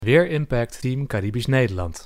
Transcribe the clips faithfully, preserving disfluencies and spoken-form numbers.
Weer Impact Team Caribisch Nederland.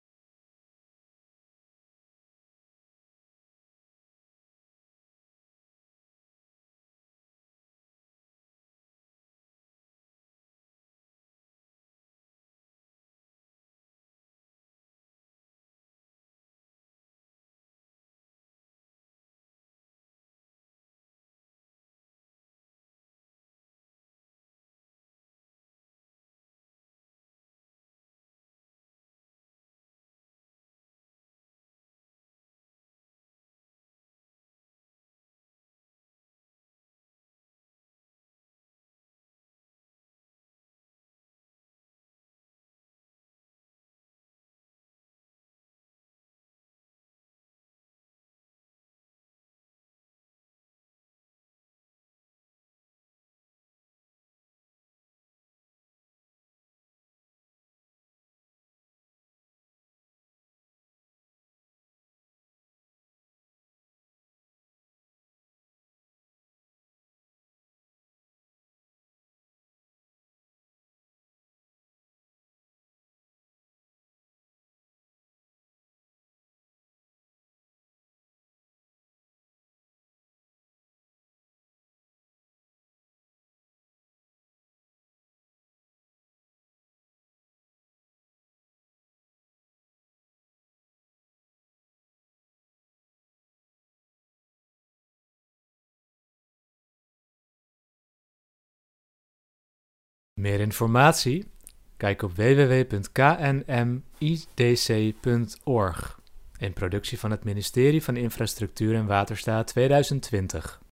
Meer informatie? Kijk op w w w punt k n m i d c punt org. Een productie van het Ministerie van Infrastructuur en Waterstaat tweeduizend twintig.